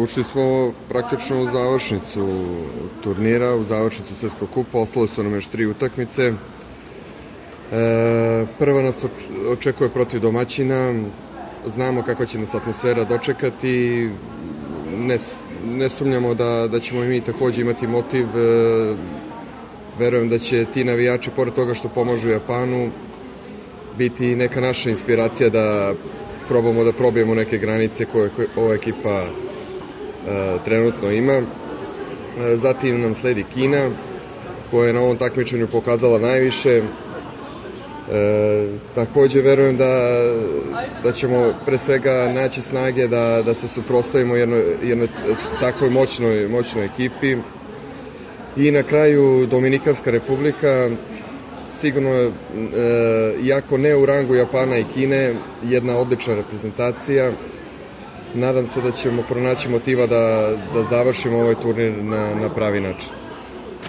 ušli smo praktično u završnicu turnira, u završnicu Svetskog kupa, ostale su nam još 3 utakmice. Prva nas očekuje protiv domaćina, znamo kako će nas atmosfera dočekati, ne sumnjamo da ćemo i mi takođe imati motiv, verujem da će ti navijači, pored toga što pomažu Japanu, biti neka naša inspiracija da probamo da probijemo neke granice koje ova ekipa trenutno ima. Zatim nam sledi Kina, koja je na ovom takmičenju pokazala najviše. Takođe verujem da ćemo pre svega naći snage da se suprotstavimo jednoj takvoj moćnoj ekipi. I na kraju Dominikanska Republika, sigurno, iako ne u rangu Japana i Kine, jedna odlična reprezentacija. Nadam se da ćemo pronaći motiva da završimo ovaj turnir na pravi način.